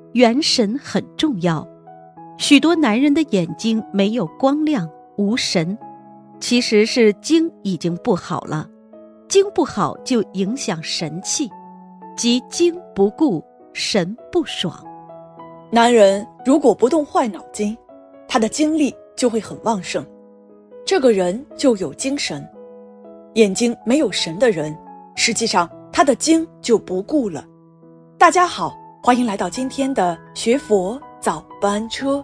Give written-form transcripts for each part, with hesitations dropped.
元神很重要。许多男人的眼睛没有光亮，无神，其实是精已经不好了。精不好就影响神气，即精不顾，神不爽。 男人如果不动坏脑筋，他的精力就会很旺盛，这个人就有精神。眼睛没有神的人，实际上他的精就不顾了。大家好，欢迎来到今天的学佛早班车。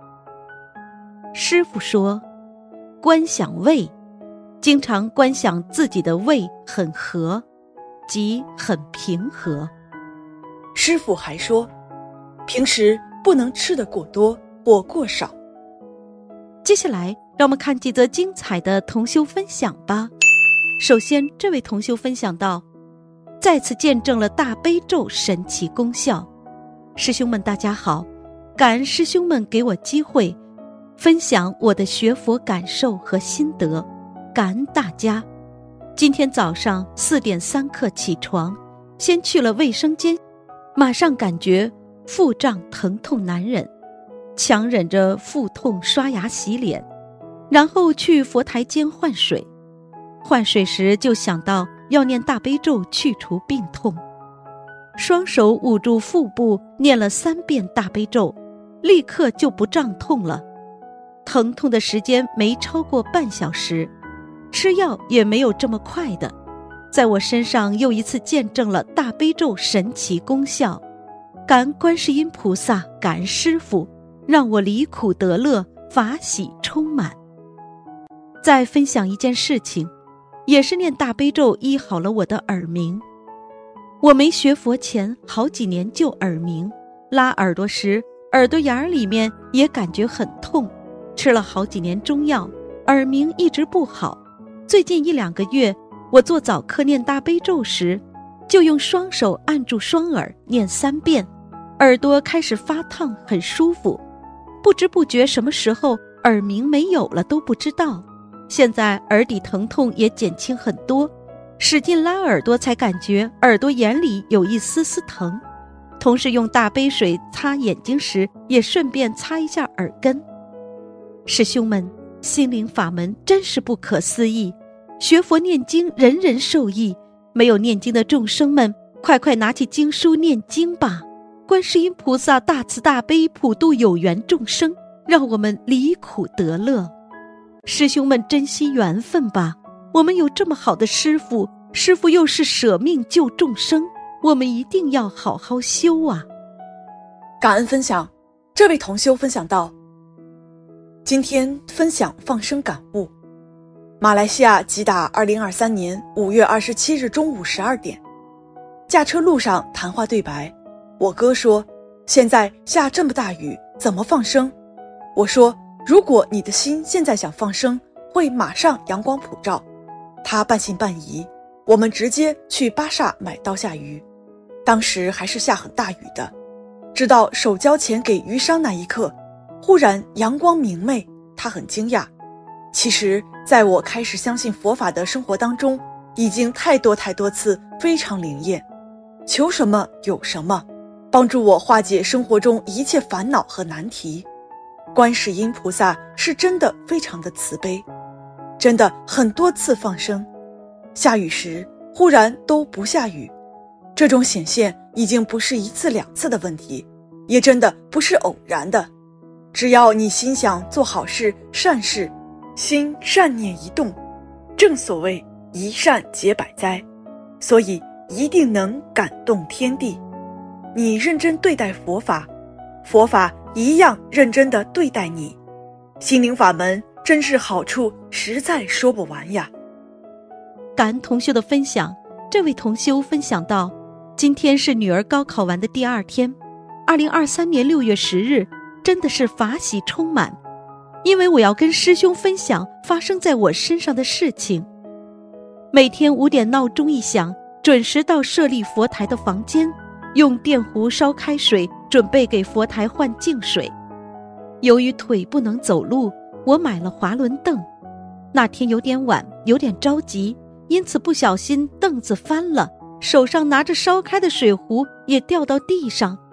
师父说，观想胃，经常观想自己的胃很和，即很平和。 师父还说，平时不能吃得过多或过少。 接下来让我们看几则精彩的同修分享吧。首先，这位同修分享到，再次见证了大悲咒神奇功效。师兄们大家好，感恩师兄们给我机会分享我的学佛感受和心得，感恩大家。今天早上4点3刻起床，先去了卫生间，马上感觉腹胀疼痛难忍，强忍着腹痛刷牙洗脸，然后去佛台间换水。换水时就想到要念大悲咒去除病痛，双手捂住腹部念了3遍大悲咒，立刻就不胀痛了。疼痛的时间没超过半小时，吃药也没有这么快的，在我身上又一次见证了大悲咒神奇功效。感恩观世音菩萨，感恩师父，让我离苦得乐，法喜充满。再分享一件事情，也是念大悲咒医好了我的耳鸣。我没学佛前好几年就耳鸣，拉耳朵时耳朵眼里面也感觉很痛，吃了好几年中药，耳鸣一直不好。最近1、2个月，我做早课念大悲咒时，就用双手按住双耳念3遍，耳朵开始发烫，很舒服。不知不觉什么时候耳鸣没有了都不知道。现在耳底疼痛也减轻很多，使劲拉耳朵才感觉耳朵眼里有一丝丝疼。同时用大杯水擦眼睛时，也顺便擦一下耳根。师兄们，心灵法门真是不可思议，学佛念经人人受益，没有念经的众生们，快快拿起经书念经吧。观世音菩萨大慈大悲，普度有缘众生，让我们离苦得乐。师兄们珍惜缘分吧，我们有这么好的师父，师父又是舍命救众生，我们一定要好好修啊。 感恩分享，这位同修分享到，今天分享放生感悟。马来西亚吉打2023年5月27日中午12点，驾车路上谈话对白，我哥说，现在下这么大雨，怎么放生？我说，如果你的心现在想放生，会马上阳光普照。他半信半疑，我们直接去巴刹买刀下鱼，当时还是下很大雨的。直到手交钱给鱼商那一刻，忽然阳光明媚，他很惊讶。其实在我开始相信佛法的生活当中，已经太多次非常灵验，求什么有什么，帮助我化解生活中一切烦恼和难题。观世音菩萨是真的非常的慈悲，真的很多次放生，下雨时忽然都不下雨，这种显现已经不是1次2次的问题，也真的不是偶然的。只要你心想做好事善事，心善念一动，正所谓一善解百灾，所以一定能感动天地。你认真对待佛法，佛法一样认真地对待你。心灵法门真是好处实在说不完呀。 感恩同修的分享，这位同修分享到，今天是女儿高考完的第2天，2023年6月10日，真的是法喜充满，因为我要跟师兄分享发生在我身上的事情。每天5点闹钟一响，准时到设立佛台的房间，用电壶烧开水，准备给佛台换净水。由于腿不能走路，我买了滑轮凳。那天有点晚，有点着急，因此不小心凳子翻了，手上拿着烧开的水壶也掉到地上。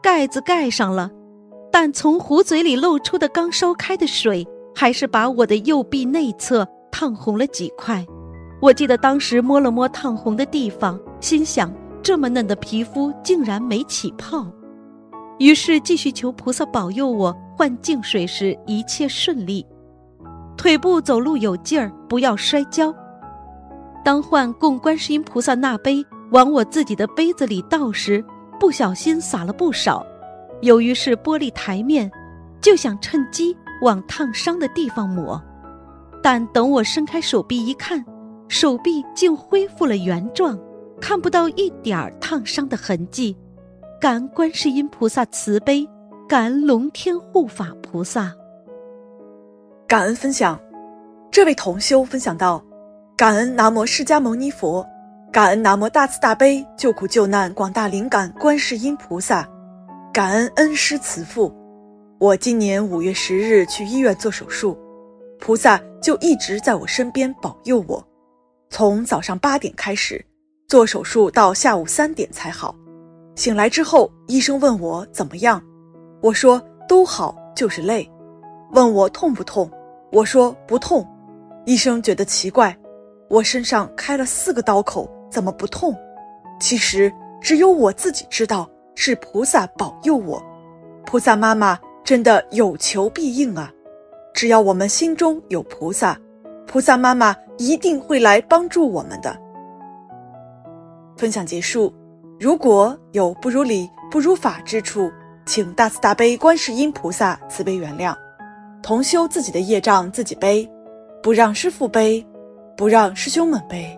盖子盖上了，但从壶嘴里漏出的刚烧开的水，还是把我的右臂内侧烫红了几块。我记得当时摸了摸烫红的地方，心想这么嫩的皮肤竟然没起泡。于是继续求菩萨保佑我换净水时一切顺利，腿部走路有劲儿，不要摔跤。当换供观世音菩萨那杯往我自己的杯子里倒时，不小心洒了不少。由于是玻璃台面，就想趁机往烫伤的地方抹，但等我伸开手臂一看，手臂竟恢复了原状，看不到一点烫伤的痕迹。感恩观世音菩萨慈悲，感恩龙天护法菩萨。 感恩分享，这位同修分享到：感恩南无释迦牟尼佛，感恩南无大慈大悲救苦救难广大灵感观世音菩萨，感恩恩师慈父。我今年5月10日去医院做手术，菩萨就一直在我身边保佑我。从早上8点开始做手术，到下午3点才好。醒来之后，医生问我怎么样，我说都好，就是累。问我痛不痛，我说不痛。医生觉得奇怪，我身上开了4个刀口，怎么不痛？其实只有我自己知道，是菩萨保佑我。菩萨妈妈真的有求必应啊！只要我们心中有菩萨，菩萨妈妈一定会来帮助我们的。分享结束，如果有不如理、不如法之处，请大慈大悲观世音菩萨慈悲原谅。同修自己的业障自己背，不让师父背，不让师兄们背。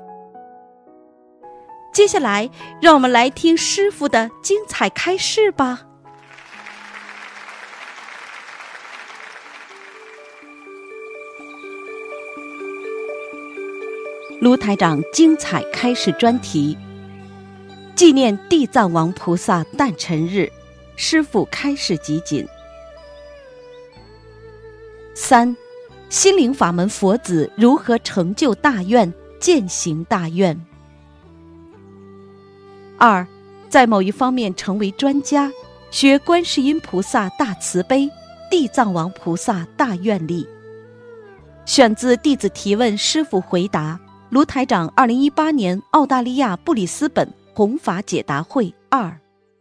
接下来让我们来听师父的精彩开示吧。卢台长精彩开示专题，纪念地藏王菩萨诞辰日，师父开示集锦。3. 心灵法门佛子如何成就大愿，践行大愿。2. 在某一方面成为专家，学观世音菩萨大慈悲，地藏王菩萨大愿力。选自弟子提问，师父回答，卢台长2018年澳大利亚布里斯本弘法解答会2。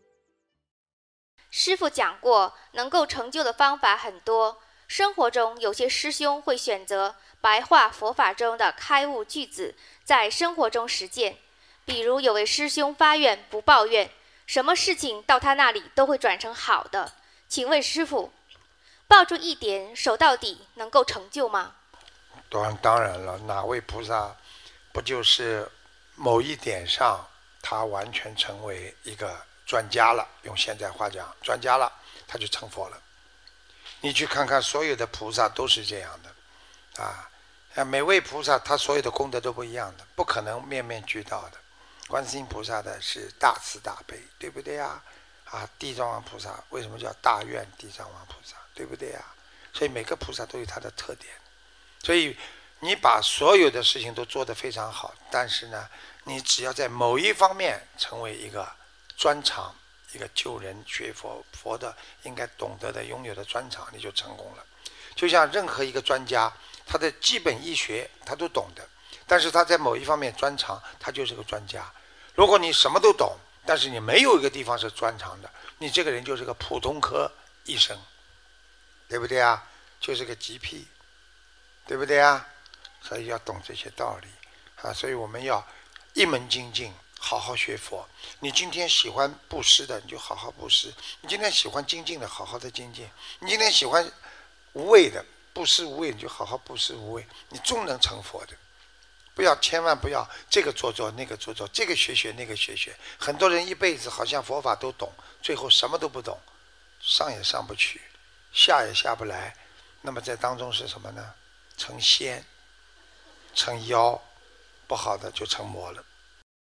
师父讲过，能够成就的方法很多。生活中有些师兄会选择白话佛法中的开悟句子，在生活中实践。比如有位师兄发愿不抱怨，什么事情到他那里都会转成好的。请问师父，抱住一点守到底能够成就吗？ 当然了，哪位菩萨不就是某一点上他完全成为一个专家了，用现在话讲专家了，他就成佛了。你去看看所有的菩萨都是这样的每位菩萨他所有的功德都不一样的，不可能面面俱到的。观世音菩萨的是大慈大悲，对不对呀？地藏王菩萨为什么叫大愿地藏王菩萨，对不对呀？所以每个菩萨都有他的特点。所以你把所有的事情都做得非常好，但是呢，你只要在某一方面成为一个专长，一个救人学佛的应该懂得的拥有的专长，你就成功了。就像任何一个专家，他的基本医学他都懂的，但是他在某一方面专长，他就是个专家。如果你什么都懂，但是你没有一个地方是专长的，你这个人就是个普通科医生，对不对啊？就是个 GP， 对不对啊？所以要懂这些道理所以我们要一门精进，好好学佛。你今天喜欢布施的，你就好好布施；你今天喜欢精进的，好好的精进；你今天喜欢无畏的，布施无畏，你就好好布施无畏，你终能成佛的。千万不要这个做做那个做做，这个学学那个学学。很多人一辈子好像佛法都懂，最后什么都不懂，上也上不去，下也下不来。那么在当中是什么呢？成仙，成妖，不好的就成魔了。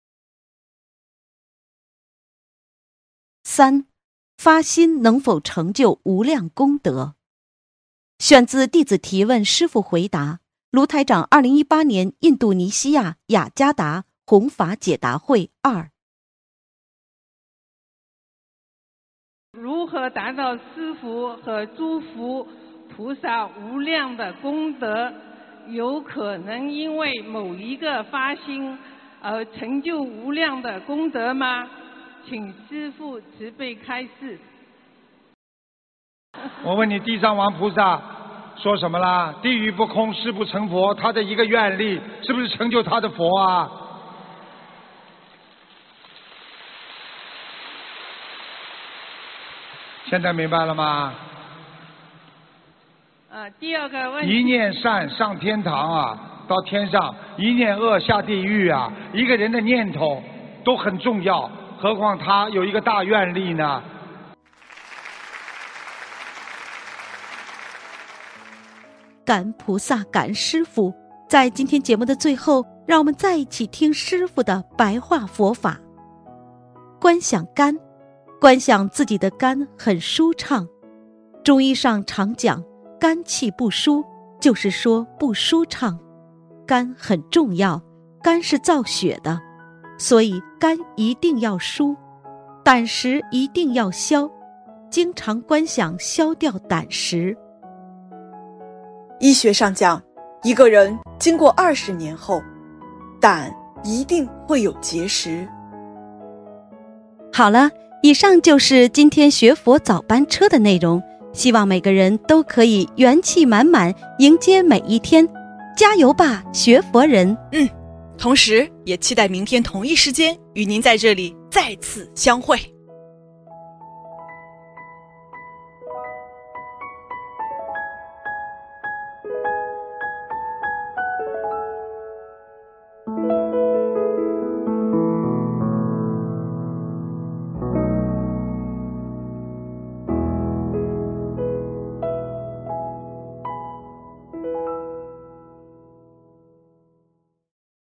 3. 发心能否成就无量功德？选自弟子提问，师父回答，卢台长2018年印度尼西亚雅加达弘法解答会2。 如何达到施福和祝福菩萨无量的功德？有可能因为某一个发心而成就无量的功德吗？请师父慈悲开示。 我问你，地藏王菩萨说什么啦？地狱不空，誓不成佛。他的一个愿力，是不是成就他的佛啊？现在明白了吗？ 第二个问题， 一念善上天堂啊，到天上；一念恶下地狱啊。一个人的念头都很重要，何况他有一个大愿力呢？ 感恩菩萨，感恩师父。在今天节目的最后，让我们再一起听师父的白话佛法。观想肝，观想自己的肝很舒畅。中医上常讲，肝气不舒，就是说不舒畅。肝很重要，肝是造血的，所以肝一定要舒，胆石一定要消，经常观想消掉胆石。 医学上讲，一个人经过20年后，胆一定会有结石。 好了，以上就是今天学佛早班车的内容，希望每个人都可以元气满满迎接每一天，加油吧，学佛人！ 同时也期待明天同一时间与您在这里再次相会。